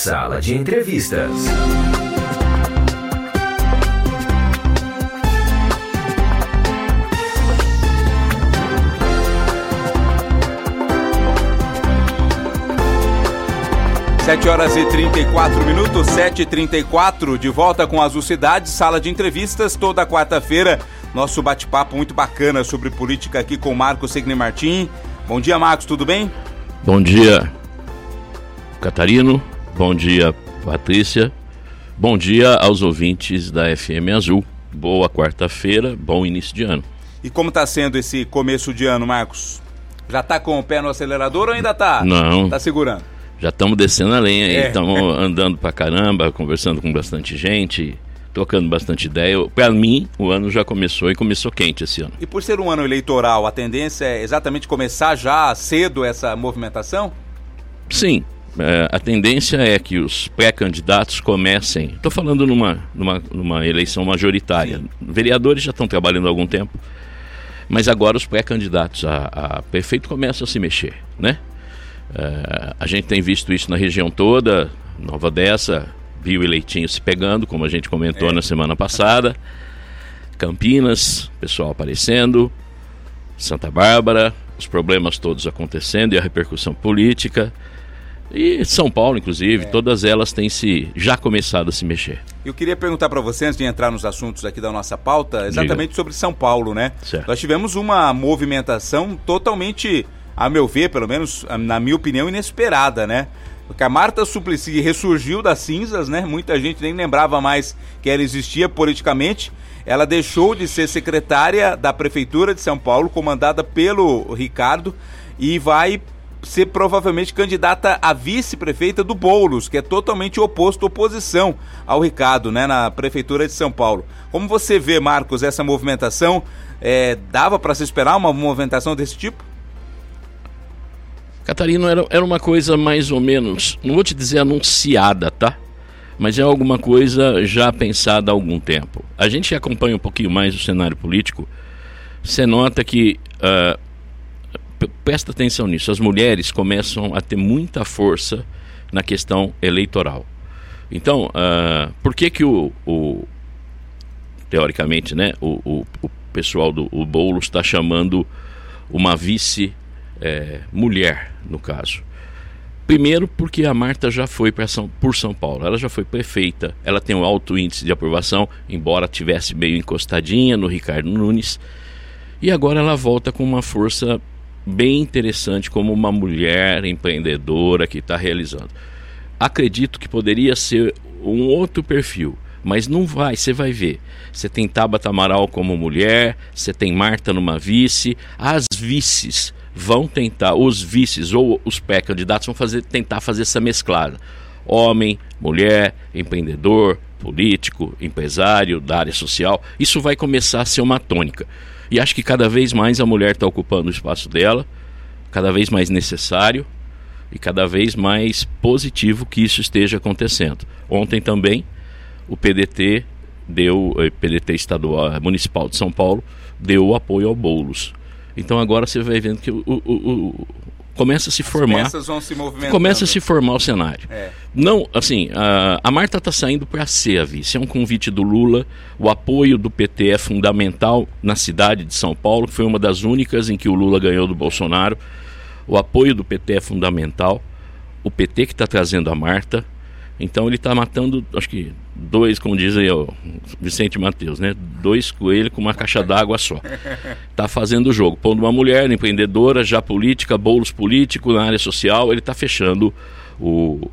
Sala de Entrevistas. Sete horas e 34 minutos, 7h34, de volta com Azul Cidade, Sala de Entrevistas, toda quarta-feira, nosso bate-papo muito bacana sobre política aqui com Marcos Segni Martim. Bom dia, Marcos, tudo bem? Bom dia, Catarino, bom dia, Patrícia, bom dia aos ouvintes da FM Azul, boa quarta-feira, bom início de ano. E como está sendo esse começo de ano, Marcos? Já está com o pé no acelerador ou ainda está? Não. Está segurando? Já estamos descendo a lenha aí, estamos andando pra caramba, conversando com bastante gente, trocando bastante ideia. Para mim, o ano já começou e começou quente esse ano. E por ser um ano eleitoral, a tendência é exatamente começar já cedo essa movimentação? Sim, a tendência é que os pré-candidatos comecem, estou falando numa eleição majoritária, sim. Vereadores já estão trabalhando há algum tempo, mas agora os pré-candidatos a prefeito começam a se mexer, né? A gente tem visto isso na região toda, Nova Odessa, viu o eleitinho se pegando, como a gente comentou na semana passada, Campinas, pessoal aparecendo, Santa Bárbara, os problemas todos acontecendo e a repercussão política, e São Paulo, inclusive, todas elas têm já começado a se mexer. Eu queria perguntar para você, antes de entrar nos assuntos aqui da nossa pauta, exatamente sobre São Paulo, né? Certo. Nós tivemos uma movimentação totalmente, a meu ver, pelo menos na minha opinião, inesperada, né? Porque a Marta Suplicy ressurgiu das cinzas, né? Muita gente nem lembrava mais que ela existia politicamente. Ela deixou de ser secretária da Prefeitura de São Paulo, comandada pelo Ricardo, e vai ser provavelmente candidata a vice-prefeita do Boulos, que é totalmente oposição ao Ricardo, né? Na Prefeitura de São Paulo. Como você vê, Marcos, essa movimentação? Dava para se esperar uma movimentação desse tipo? Catarino, era uma coisa mais ou menos, não vou te dizer anunciada, tá? Mas é alguma coisa já pensada há algum tempo. A gente acompanha um pouquinho mais o cenário político, você nota que, presta atenção nisso, as mulheres começam a ter muita força na questão eleitoral. Então, por que teoricamente, né, o pessoal do Boulos está chamando uma vice mulher, no caso? Primeiro porque a Marta já foi por São Paulo, ela já foi prefeita, ela tem um alto índice de aprovação, embora tivesse meio encostadinha no Ricardo Nunes, e agora ela volta com uma força bem interessante como uma mulher empreendedora que está realizando. Acredito que poderia ser um outro perfil, mas não vai, você vai ver. Você tem Tabata Amaral como mulher, você tem Marta numa vice, as vices vão tentar, os vices ou os pré-candidatos vão tentar fazer essa mesclada. Homem, mulher, empreendedor, político, empresário, da área social. Isso vai começar a ser uma tônica. E acho que cada vez mais a mulher está ocupando o espaço dela, cada vez mais necessário e cada vez mais positivo que isso esteja acontecendo. Ontem também o PDT estadual, municipal de São Paulo, deu o apoio ao Boulos. Então agora você vai vendo que começa a se formar. Peças vão se movimentando. Começa a se formar o cenário. Não, assim, a Marta está saindo para ser a vice. É um convite do Lula. O apoio do PT é fundamental na cidade de São Paulo, que foi uma das únicas em que o Lula ganhou do Bolsonaro. O apoio do PT é fundamental. O PT que está trazendo a Marta. Então ele está matando, acho que dois, como dizem o Vicente Mateus, né? 2 coelhos com uma caixa d'água só. Está fazendo o jogo, pondo uma mulher empreendedora, já política, Boulos político na área social. Ele está fechando o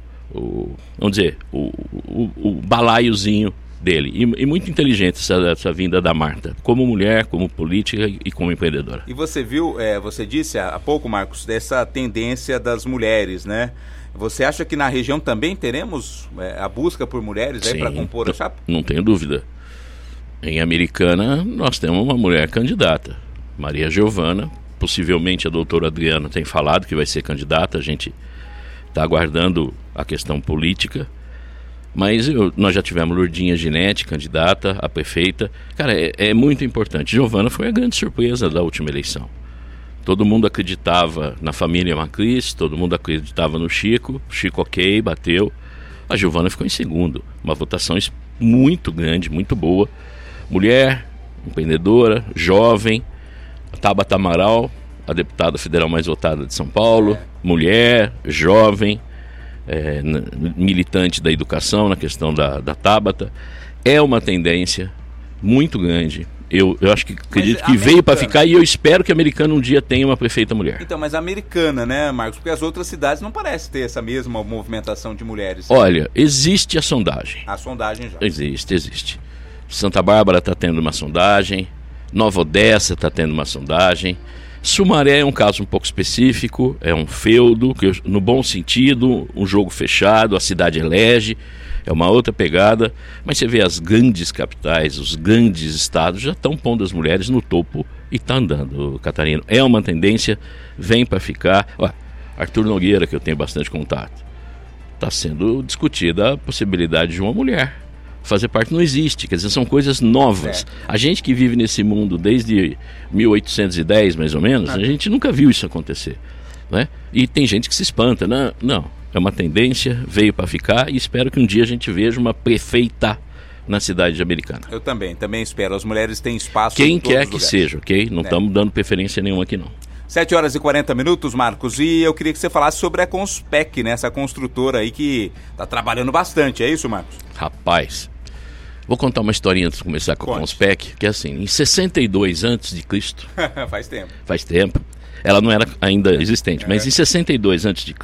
balaiozinho dele. E muito inteligente essa vinda da Marta, como mulher, como política e como empreendedora. E você viu, você disse há pouco, Marcos, dessa tendência das mulheres, né? Você acha que na região também teremos a busca por mulheres para compor a chapa? Não tenho dúvida. Em Americana nós temos uma mulher candidata, Maria Giovana, possivelmente a doutora Adriana tem falado que vai ser candidata, a gente está aguardando a questão política, mas nós já tivemos Lourdinha Ginetti, candidata a prefeita. Cara, é muito importante. Giovana foi a grande surpresa da última eleição. Todo mundo acreditava na família Macris, todo mundo acreditava no Chico ok, bateu. A Giovana ficou em segundo. Uma votação muito grande, muito boa. Mulher, empreendedora, jovem. Tabata Amaral, a deputada federal mais votada de São Paulo. Mulher, jovem, militante da educação na questão da Tabata. É uma tendência muito grande. Eu acredito que veio para ficar, e eu espero que a Americana um dia tenha uma prefeita mulher. Então, mas a Americana, né, Marcos? Porque as outras cidades não parecem ter essa mesma movimentação de mulheres. Olha, existe a sondagem. A sondagem já. Existe. Santa Bárbara está tendo uma sondagem, Nova Odessa está tendo uma sondagem. Sumaré é um caso um pouco específico, é um feudo, no bom sentido, um jogo fechado, a cidade elege. É uma outra pegada, mas você vê as grandes capitais, os grandes estados já estão pondo as mulheres no topo e está andando, Catarina. É uma tendência, vem para ficar. Olha, Arthur Nogueira, que eu tenho bastante contato, está sendo discutida a possibilidade de uma mulher fazer parte. Não existe, quer dizer, são coisas novas. A gente que vive nesse mundo desde 1810, mais ou menos, a gente nunca viu isso acontecer, né? E tem gente que se espanta, não. É uma tendência, veio para ficar, e espero que um dia a gente veja uma prefeita na cidade de Americana. Eu também espero. As mulheres têm espaço quem em todos quer os que lugares. seja, ok? Não estamos dando preferência nenhuma aqui, não. 7 horas e 40 minutos, Marcos, e eu queria que você falasse sobre a Conspec, né? Essa construtora aí que está trabalhando bastante, é isso, Marcos? Rapaz, vou contar uma historinha antes de começar com a Conspec, que é assim, em 62 a.C., faz tempo, ela não era ainda existente, mas em 62 a.C.,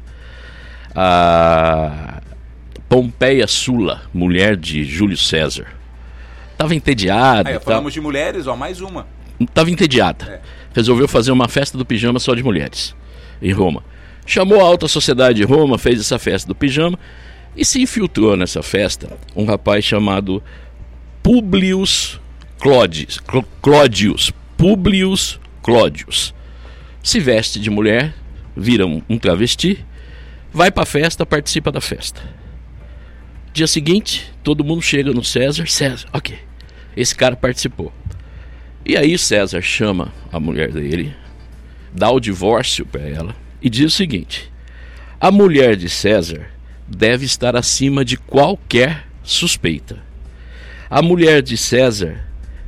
a Pompeia Sula, mulher de Júlio César, estava entediada. Falamos de mulheres, mais uma. Estava entediada. Resolveu fazer uma festa do pijama só de mulheres, em Roma. Chamou a alta sociedade de Roma, fez essa festa do pijama, e se infiltrou nessa festa um rapaz chamado Publius Clodius. Publius Clodius. Se veste de mulher, vira um travesti, vai para a festa, participa da festa. Dia seguinte, todo mundo chega no César, ok, esse cara participou. E aí César chama a mulher dele, dá o divórcio para ela e diz o seguinte: a mulher de César deve estar acima de qualquer suspeita. A mulher de César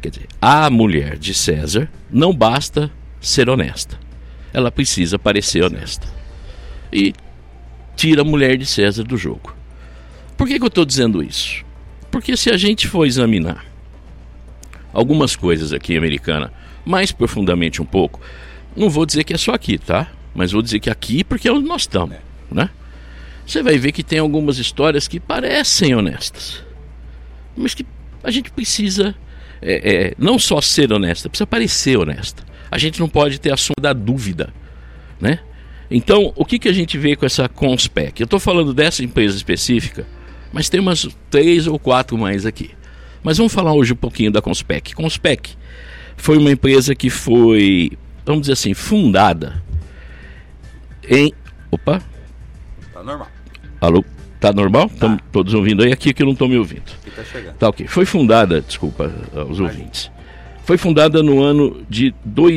não basta ser honesta, ela precisa parecer honesta. E tira a mulher de César do jogo. Por que eu estou dizendo isso? Porque se a gente for examinar algumas coisas aqui em Americana, mais profundamente um pouco, não vou dizer que é só aqui, tá? Mas vou dizer que aqui porque é onde nós estamos, né? Você vai ver que tem algumas histórias que parecem honestas, mas que a gente precisa não só ser honesta, precisa parecer honesta. A gente não pode ter a sombra da dúvida, né? Então, o que a gente vê com essa Conspec? Eu estou falando dessa empresa específica, mas tem umas 3 ou 4 mais aqui. Mas vamos falar hoje um pouquinho da Conspec. Conspec foi uma empresa que foi, vamos dizer assim, fundada em... Opa! Tá normal. Alô? Tá normal? Estão todos ouvindo aí? Aqui que eu não estou me ouvindo. Aqui tá chegando. Tá ok. Foi fundada, desculpa aos ouvintes, foi fundada no ano de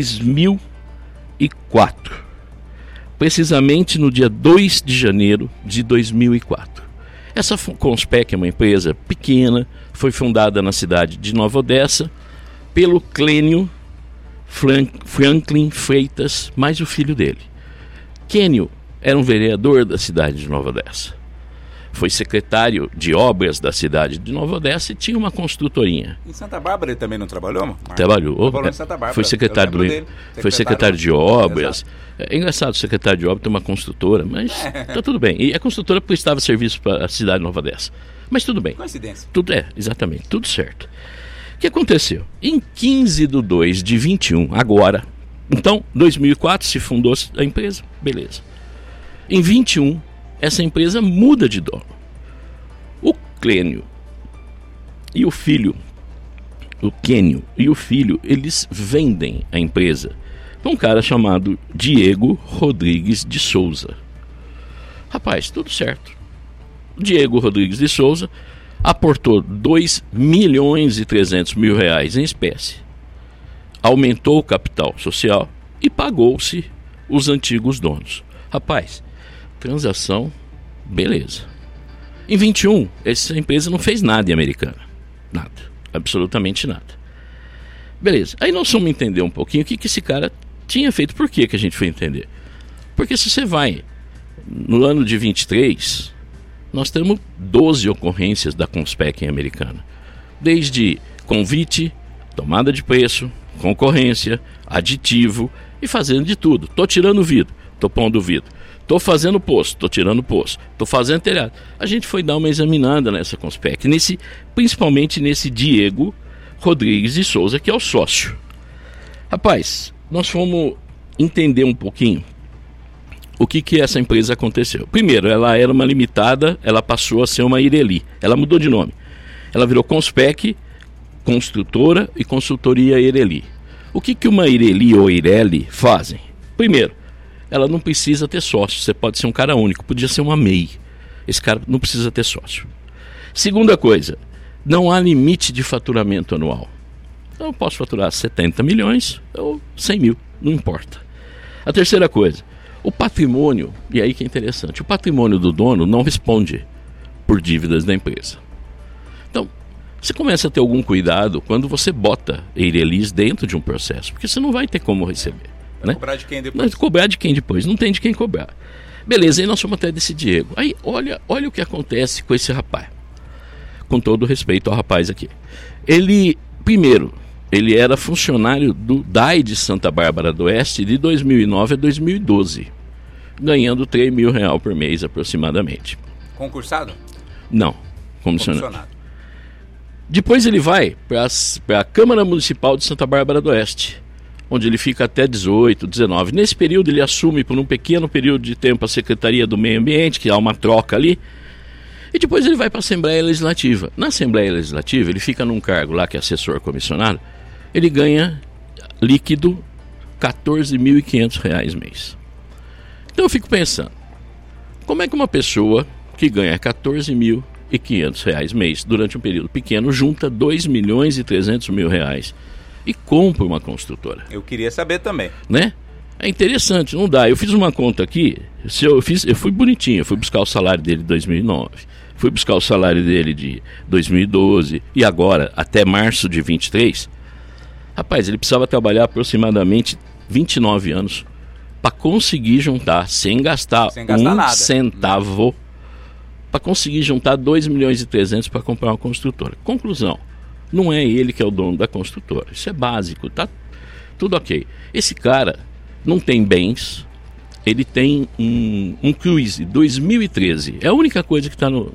2004. Precisamente no dia 2 de janeiro de 2004. Essa Conspec é uma empresa pequena, foi fundada na cidade de Nova Odessa pelo Clênio Franklin Freitas, mais o filho dele. Clênio era um vereador da cidade de Nova Odessa. Foi secretário de obras da cidade de Nova Odessa e tinha uma construtorinha. Em Santa Bárbara ele também não trabalhou, Marcos? Trabalhou. Em Santa Bárbara. Foi secretário foi secretário de obras. É engraçado, o secretário de obras tem uma construtora, mas tá tudo bem. E a construtora prestava serviço para a cidade de Nova Odessa. Mas tudo bem. Coincidência. Exatamente, tudo certo. O que aconteceu? Em 15/2/21, agora, então, 2004 se fundou a empresa, beleza. Em 21, essa empresa muda de dono. O Clênio e o filho, o Clênio e o filho, eles vendem a empresa para um cara chamado Diego Rodrigues de Souza. Rapaz, tudo certo. Diego Rodrigues de Souza aportou R$2.300.000 em espécie, aumentou o capital social e pagou-se os antigos donos. Rapaz, transação, beleza. Em 21, essa empresa não fez nada em Americana. Nada. Absolutamente nada. Beleza. Aí nós vamos entender um pouquinho o que esse cara tinha feito. Por que a gente foi entender? Porque se você vai no ano de 23, nós temos 12 ocorrências da Conspec em Americana. Desde convite, tomada de preço, concorrência, aditivo e fazendo de tudo. Tô tirando vidro, tô pondo vidro. Tô fazendo poço, tô tirando poço. Tô fazendo telhado. A gente foi dar uma examinada nessa Conspec, principalmente nesse Diego Rodrigues de Souza, que é o sócio. Rapaz, nós fomos entender um pouquinho o que essa empresa aconteceu. Primeiro, ela era uma limitada, ela passou a ser uma Ireli. Ela mudou de nome. Ela virou Conspec, Construtora e Consultoria Ireli. O que uma Ireli ou Ireli fazem? Primeiro, ela não precisa ter sócio. Você pode ser um cara único, podia ser uma MEI. Esse cara não precisa ter sócio. Segunda coisa, não há limite de faturamento anual. Então eu posso faturar 70 milhões ou 100 mil, não importa. A terceira coisa, o patrimônio, e aí que é interessante, o patrimônio do dono não responde por dívidas da empresa. Então, você começa a ter algum cuidado quando você bota Eirelis dentro de um processo, porque você não vai ter como receber. Né? Cobrar de quem depois? Não, cobrar de quem depois, não tem de quem cobrar. Beleza, aí nós fomos até desse Diego. Aí olha o que acontece com esse rapaz. Com todo respeito ao rapaz aqui. Primeiro, ele era funcionário do DAI de Santa Bárbara do Oeste de 2009 a 2012, ganhando R$3 mil por mês aproximadamente. Concursado? Não, comissionado. Depois ele vai para a Câmara Municipal de Santa Bárbara do Oeste, onde ele fica até 18, 19. Nesse período ele assume por um pequeno período de tempo a Secretaria do Meio Ambiente, que há uma troca ali. E depois ele vai para a Assembleia Legislativa. Na Assembleia Legislativa ele fica num cargo lá que é assessor comissionado. Ele ganha líquido R$14.500 mês. Então eu fico pensando, como é que uma pessoa que ganha R$14.500 mês durante um período pequeno junta R$2.300.000 e compra uma construtora? Eu queria saber também. Né? É interessante, não dá. Eu fiz uma conta aqui, eu fui bonitinho, eu fui buscar o salário dele de 2009, fui buscar o salário dele de 2012 e agora até março de 23. Rapaz, ele precisava trabalhar aproximadamente 29 anos para conseguir juntar, sem gastar um centavo, para conseguir juntar R$2.300.000 para comprar uma construtora. Conclusão, não é ele que é o dono da construtora. Isso é básico, tá tudo ok. Esse cara não tem bens, ele tem um Cruise 2013, é a única coisa que está no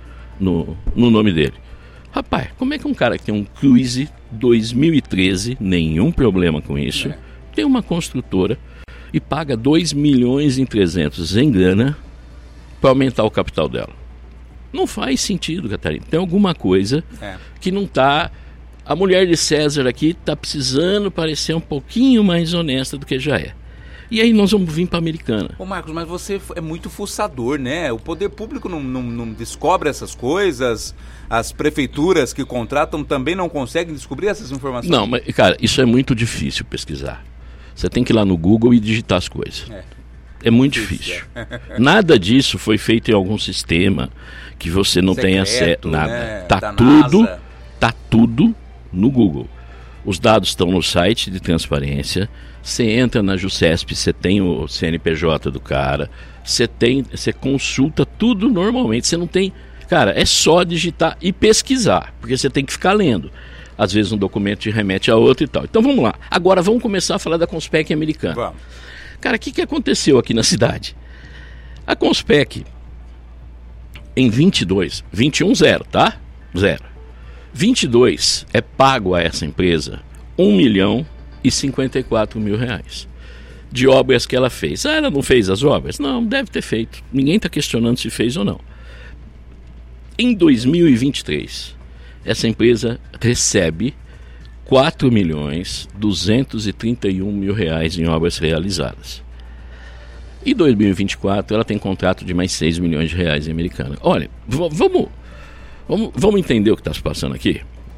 nome dele. Rapaz, como é que um cara que tem um Cruise 2013, nenhum problema com isso, tem uma construtora e paga R$2.300.000 em grana para aumentar o capital dela? Não faz sentido, Catarina. Tem alguma coisa que não está... A mulher de César aqui está precisando parecer um pouquinho mais honesta do que já é. E aí nós vamos vir para a Americana. Ô Marcos, mas você é muito fuçador, né? O poder público não descobre essas coisas, as prefeituras que contratam também não conseguem descobrir essas informações? Não, mas cara, isso é muito difícil pesquisar. Você tem que ir lá no Google e digitar as coisas. É muito difícil. Nada disso foi feito em algum sistema que você não tem acesso. Nada. Né? Tá tudo no Google. Os dados estão no site de transparência. Você entra na JuSesp, você tem o CNPJ do cara, você consulta tudo normalmente. Você não tem... Cara, é só digitar e pesquisar, porque você tem que ficar lendo. Às vezes um documento te remete a outro e tal. Então vamos lá. Agora vamos começar a falar da Conspec Americana. Vamos. Cara, o que aconteceu aqui na cidade? A Conspec, em 22, 21 zero, tá? Zero. 22 é pago a essa empresa R$1.054.000 de obras que ela fez. Ela não fez as obras? Não, deve ter feito. Ninguém está questionando se fez ou não. Em 2023, essa empresa recebe R$4.231.000 em obras realizadas. Em 2024, ela tem contrato de mais R$6 milhões em Americana. Olha, vamos entender o que está se passando aqui.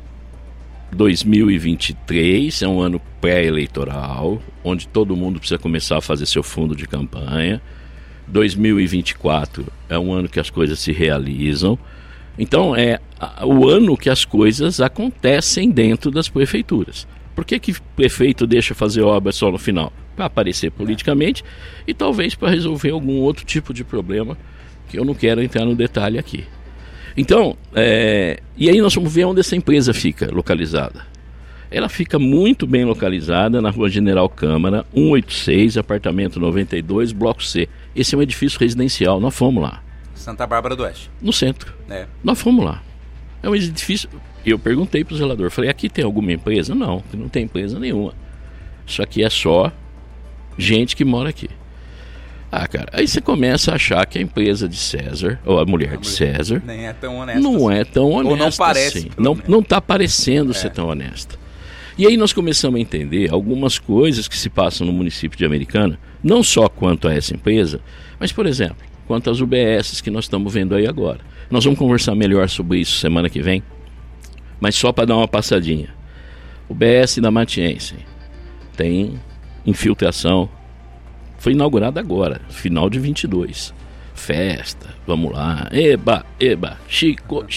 2023 é um ano pré-eleitoral, onde todo mundo precisa começar a fazer seu fundo de campanha. 2024 é um ano que as coisas se realizam. Então é o ano que as coisas acontecem dentro das prefeituras. Por que o prefeito deixa fazer obra só no final? Para aparecer politicamente e talvez para resolver algum outro tipo de problema que eu não quero entrar no detalhe aqui. Então, e aí nós vamos ver onde essa empresa fica localizada. Ela fica muito bem localizada na Rua General Câmara, 186, apartamento 92, bloco C. Esse é um edifício residencial, nós fomos lá. Santa Bárbara do Oeste. No centro. Nós fomos lá. É um edifício. Eu perguntei para o zelador, falei, aqui tem alguma empresa? Não tem empresa nenhuma. Isso aqui é só gente que mora aqui. Cara, aí você começa a achar que a empresa de César, ou a mulher de César, nem é tão honesta. Não é tão honesta. Ou não parece. Assim. Não está parecendo ser tão honesta. E aí nós começamos a entender algumas coisas que se passam no município de Americana, não só quanto a essa empresa, mas, por exemplo, quanto às UBSs que nós estamos vendo aí agora. Nós vamos conversar melhor sobre isso semana que vem, mas só para dar uma passadinha. UBS da Matiense tem infiltração, foi inaugurada agora, final de 22. Festa, vamos lá, eba, Chico,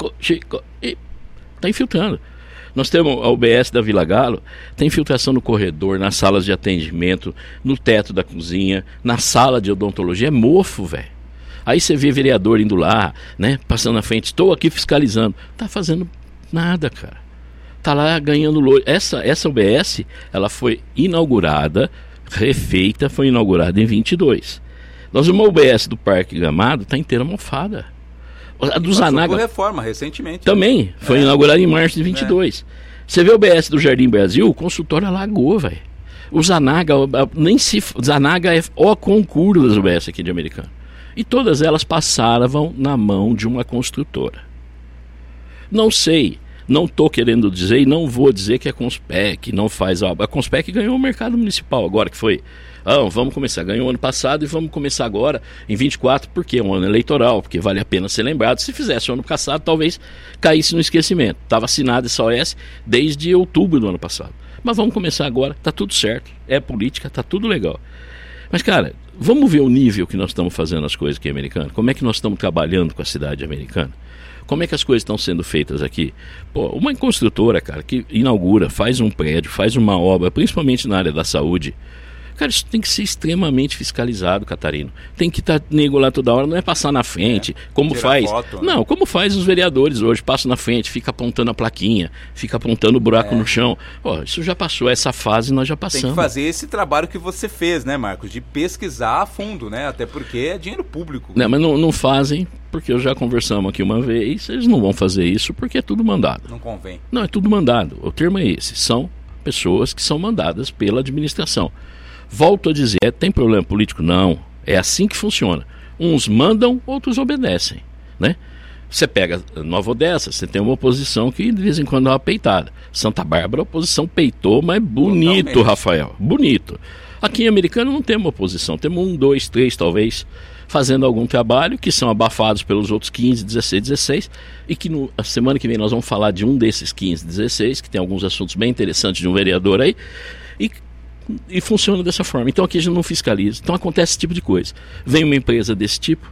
está infiltrando. Nós temos a UBS da Vila Galo, tem infiltração no corredor, nas salas de atendimento, no teto da cozinha, na sala de odontologia, é mofo, velho. Aí você vê vereador indo lá, né, passando na frente, estou aqui fiscalizando, tá fazendo nada, cara. Tá lá ganhando louro. Essa UBS, ela foi inaugurada, refeita, foi inaugurada em 22. Nós uma UBS do Parque Gramado tá inteira mofada. A do Zanaga reforma recentemente. Também foi inaugurada em março de 22. Você vê o UBS do Jardim Brasil, o consultório alagou, velho. O Zanaga, Zanaga é o concurso das UBS aqui de Americana. E todas elas passavam na mão de uma construtora. Não sei, não estou querendo dizer e não vou dizer que a Conspec não faz obra. A Conspec ganhou o mercado municipal agora, que foi... vamos começar, ganhou ano passado e vamos começar agora em 24, porque é um ano eleitoral, porque vale a pena ser lembrado. Se fizesse o ano passado, talvez caísse no esquecimento. Estava assinada essa OS desde outubro do ano passado. Mas vamos começar agora, tá tudo certo, é política, tá tudo legal. Mas, cara, vamos ver o nível que nós estamos fazendo as coisas aqui em Americana. Como é que nós estamos trabalhando com a cidade americana? Como é que as coisas estão sendo feitas aqui? Pô, uma construtora, cara, que inaugura, faz um prédio, faz uma obra, principalmente na área da saúde. Cara, isso tem que ser extremamente fiscalizado, Catarino. Tem que estar nego lá toda hora, não é passar na frente, como faz. Foto, né? Não, como faz os vereadores hoje, passa na frente, fica apontando a plaquinha, fica apontando o buraco no chão. Isso já passou, essa fase nós já passamos. Tem que fazer esse trabalho que você fez, né, Marcos? De pesquisar a fundo, né? Até porque é dinheiro público. Não, mas não fazem, porque eu já conversamos aqui uma vez, eles não vão fazer isso porque é tudo mandado. Não convém. Não, é tudo mandado. O termo é esse, são pessoas que são mandadas pela administração. Volto a dizer, tem problema político? Não, é assim que funciona. Uns mandam, outros obedecem, né? Você pega Nova Odessa, você tem uma oposição que de vez em quando dá uma peitada. Santa Bárbara, a oposição peitou, mas bonito, totalmente. Rafael, bonito. Aqui em Americana não temos oposição, temos 1, 2, 3 talvez, fazendo algum trabalho, que são abafados pelos outros 15, 16, 16, e que a semana que vem nós vamos falar de um desses 15, 16, que tem alguns assuntos bem interessantes de um vereador aí, e funciona dessa forma. Então aqui a gente não fiscaliza. Então acontece esse tipo de coisa. Vem uma empresa desse tipo,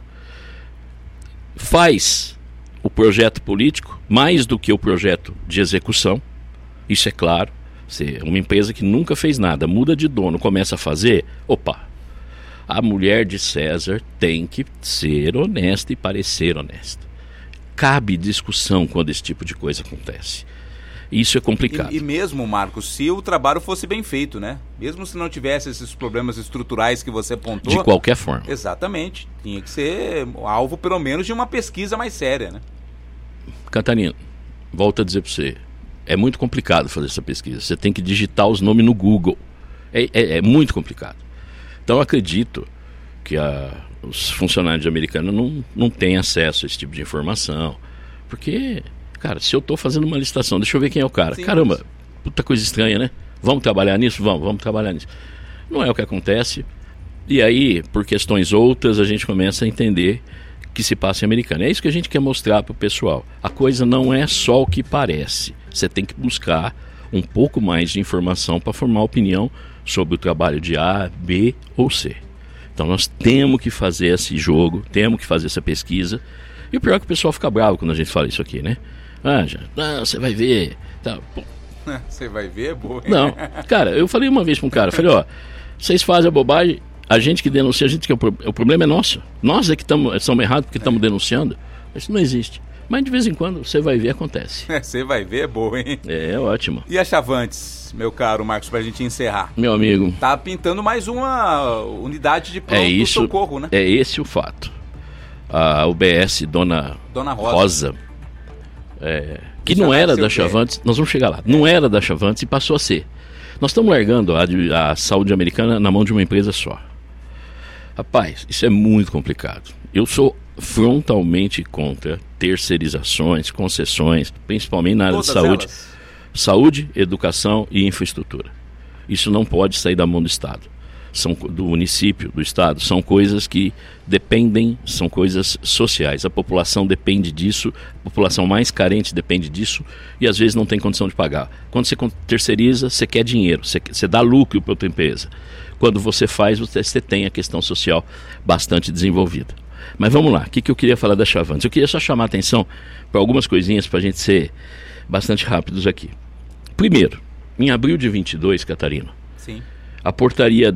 faz o projeto político mais do que o projeto de execução. Isso é claro. Uma empresa que nunca fez nada, muda de dono, começa a fazer. A mulher de César tem que ser honesta e parecer honesta. Cabe discussão quando esse tipo de coisa acontece. Isso é complicado. E mesmo, Marcos, se o trabalho fosse bem feito, né? Mesmo se não tivesse esses problemas estruturais que você apontou... De qualquer forma. Exatamente. Tinha que ser alvo, pelo menos, de uma pesquisa mais séria, né? Catarina, volto a dizer para você, é muito complicado fazer essa pesquisa. Você tem que digitar os nomes no Google. É muito complicado. Então, eu acredito que os funcionários de Americana não têm acesso a esse tipo de informação. Porque... Cara, se eu estou fazendo uma licitação, deixa eu ver quem é o cara. Sim, caramba, puta coisa estranha, né? Vamos trabalhar nisso? Vamos trabalhar nisso. Não é o que acontece. E aí, por questões outras, a gente começa a entender que se passa em Americana. É isso que a gente quer mostrar para o pessoal. A coisa não é só o que parece. Você tem que buscar um pouco mais de informação para formar opinião sobre o trabalho de A, B ou C. Então nós temos que fazer esse jogo, temos que fazer essa pesquisa. E o pior é que o pessoal fica bravo quando a gente fala isso aqui, né? Você vai ver. Tá, você vai ver, é boa. Não, cara, eu falei uma vez para um cara, falei, vocês fazem a bobagem, a gente que denuncia, o problema é nosso. Nós é que estamos errados porque estamos denunciando. Isso não existe. Mas de vez em quando, você vai ver, acontece. Você vai ver, é boa, hein? É ótimo. E a Chavantes, meu caro Marcos, pra gente encerrar? Meu amigo. Tá pintando mais uma unidade de pronto-socorro, né? É esse o fato. A UBS Dona Rosa, que não era da Chavantes, nós vamos chegar lá, não era da Chavantes e passou a ser. Nós estamos largando a saúde americana na mão de uma empresa só. Rapaz, isso é muito complicado. Eu sou frontalmente contra terceirizações, concessões, principalmente na área de saúde. Saúde, educação e infraestrutura. Isso não pode sair da mão do Estado. Do município, do Estado, são coisas que dependem, são coisas sociais. A população depende disso, a população mais carente depende disso e às vezes não tem condição de pagar. Quando você terceiriza, você quer dinheiro, você dá lucro para outra empresa. Quando você faz, você tem a questão social bastante desenvolvida. Mas vamos lá, o que eu queria falar da Chavantes? Eu queria só chamar a atenção para algumas coisinhas para a gente ser bastante rápidos aqui. Primeiro, em abril de 22, Catarina, sim, a portaria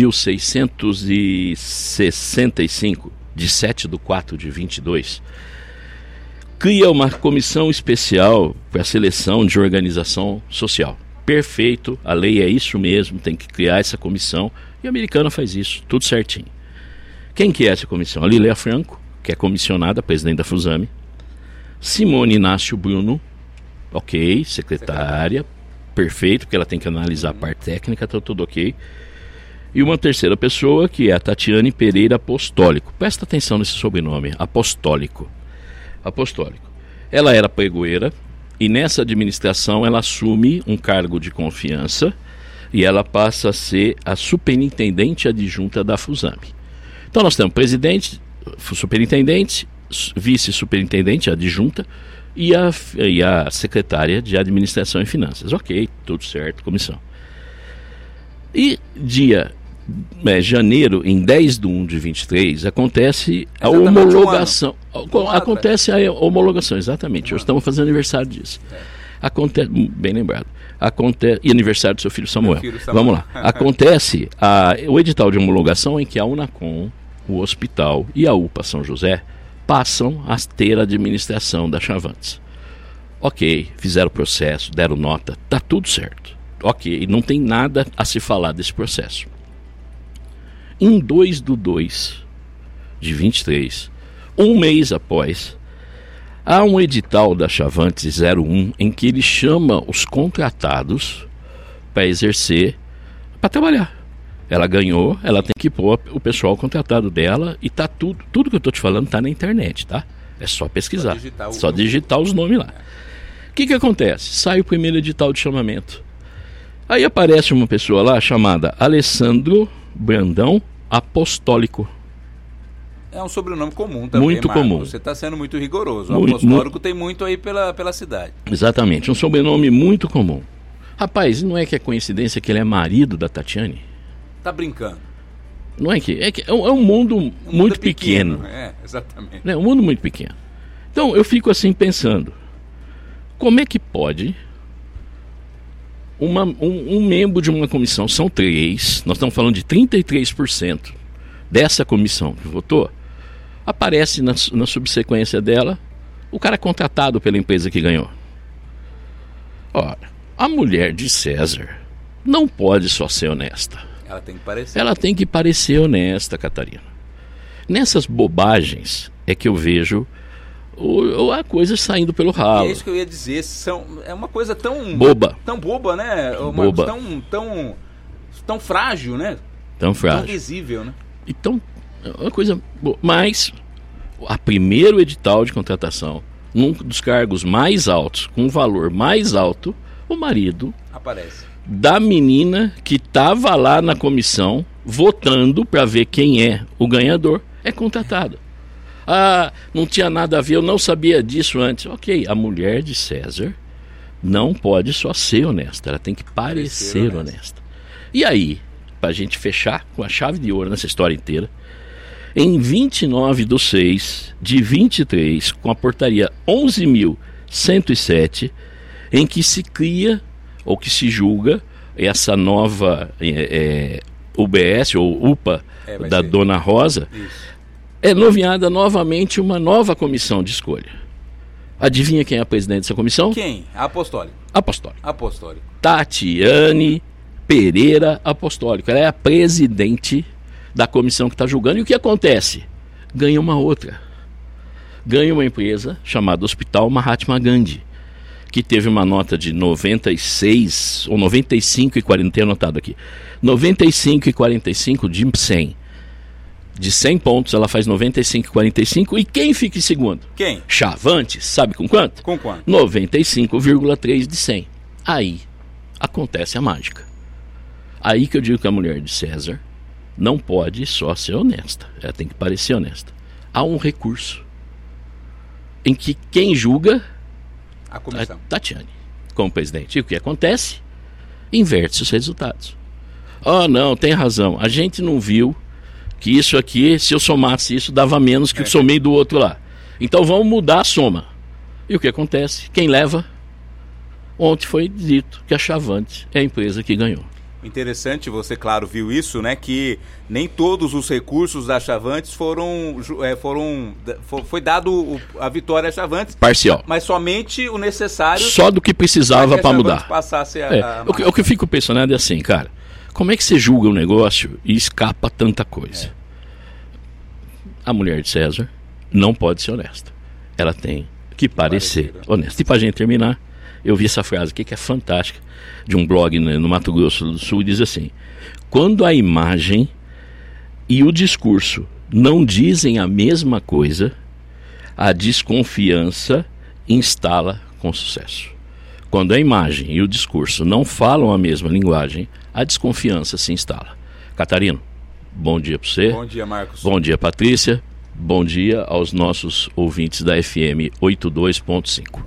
10.665, de 7/4/22, cria uma comissão especial para a seleção de organização social. Perfeito, a lei é isso mesmo, tem que criar essa comissão, e a americana faz isso, tudo certinho. Quem que é essa comissão? A Lilia Franco, que é comissionada, presidente da FUSAME, Simone Inácio Bruno, ok, secretária, perfeito, porque ela tem que analisar a parte técnica, tá tudo ok. E uma terceira pessoa, que é a Tatiane Pereira Apostólico. Presta atenção nesse sobrenome, Apostólico. Ela era pregoeira e nessa administração ela assume um cargo de confiança e ela passa a ser a superintendente adjunta da FUSAME. Então nós temos presidente, superintendente, vice-superintendente adjunta e a secretária de Administração e Finanças. Ok, tudo certo, comissão. E janeiro, em 10/1/23, acontece a homologação. Acontece a homologação, exatamente. Hoje estamos fazendo aniversário disso. Acontece, bem lembrado. E aniversário do seu filho Samuel. Vamos lá. Acontece o edital de homologação em que a Unacom, o hospital e a UPA São José passam a ter a administração da Chavantes. Ok, fizeram o processo, deram nota, tá tudo certo. Ok, não tem nada a se falar desse processo. Em 2/2/23, um mês após, há um edital da Chavantes 01 em que ele chama os contratados para exercer, para trabalhar. Ela ganhou, ela tem que pôr o pessoal contratado dela e tá tudo que eu estou te falando está na internet, tá? É só pesquisar, só digitar os nomes lá. O que acontece? Sai o primeiro edital de chamamento. Aí aparece uma pessoa lá chamada Alessandro Brandão Apostólico. É um sobrenome comum também, muito Marcos. comum. Você está sendo muito rigoroso. O apostólico tem muito aí pela cidade. Exatamente, um sobrenome muito comum. Rapaz, não é que é coincidência que ele é marido da Tatiane? Tá brincando. Não é que é um mundo muito pequeno. Exatamente. É um mundo muito pequeno. Então eu fico assim pensando, como é que pode um membro de uma comissão, são 3, nós estamos falando de 33% dessa comissão que votou, aparece na subsequência dela o cara contratado pela empresa que ganhou. Ora, a mulher de César não pode só ser honesta. Ela tem que parecer. Ela tem que parecer honesta, Catarina. Nessas bobagens é que eu vejo a coisa saindo pelo ralo. E é isso que eu ia dizer. É uma coisa tão boba. Tão boba, né? Boba. Tão frágil, né? Tão frágil. Tão visível, né? Então, é uma coisa boa. Mas, a primeiro edital de contratação, num dos cargos mais altos, com um valor mais alto, o marido aparece da menina que estava lá na comissão votando para ver quem é o ganhador, é contratado. Não tinha nada a ver, eu não sabia disso antes. Ok, a mulher de César não pode só ser honesta, ela tem que parecer honesta. E aí, para a gente fechar com a chave de ouro nessa história inteira, em 29/6/23, com a portaria 11.107, em que se cria, ou que se julga, essa nova UBS, ou UPA, da Dona Rosa, é nomeada novamente uma nova comissão de escolha. Adivinha quem é a presidente dessa comissão? Quem? Apostólico. Apostólico. Tatiane Pereira Apostólico. Ela é a presidente da comissão que está julgando. E o que acontece? Ganha uma outra. Ganha uma empresa chamada Hospital Mahatma Gandhi, que teve uma nota de 96 ou 95,40, tenho anotado aqui, 95,45 de 100. De 100 pontos, ela faz 95,45. E quem fica em segundo? Quem? Chavantes, sabe com quanto? Com quanto? 95,3 de 100. Aí acontece a mágica. Aí que eu digo que a mulher de César não pode só ser honesta. Ela tem que parecer honesta. Há um recurso em que quem julga a comissão. A Tatiane, como presidente. E o que acontece? Inverte os resultados. Oh, não, tem razão. A gente não viu que isso aqui, se eu somasse isso, dava menos que eu somei do outro lá. Então vamos mudar a soma. E o que acontece? Quem leva? Ontem foi dito que a Chavante é a empresa que ganhou. Interessante, você, claro, viu isso, né? Que nem todos os recursos da Chavantes foi dado a vitória à Chavantes. Parcial. Mas somente o necessário. Só do que precisava para mudar. Passasse o que eu fico pensando é assim, cara. Como é que você julga um negócio e escapa tanta coisa? A mulher de César não pode ser honesta. Ela tem que parecer honesta. E para a gente terminar, eu vi essa frase aqui que é fantástica, de um blog no Mato Grosso do Sul, diz assim: quando a imagem e o discurso não dizem a mesma coisa, a desconfiança instala com sucesso. Quando a imagem e o discurso não falam a mesma linguagem, a desconfiança se instala. Catarino, bom dia para você. Bom dia, Marcos. Bom dia, Patrícia. Bom dia aos nossos ouvintes da FM 82.5.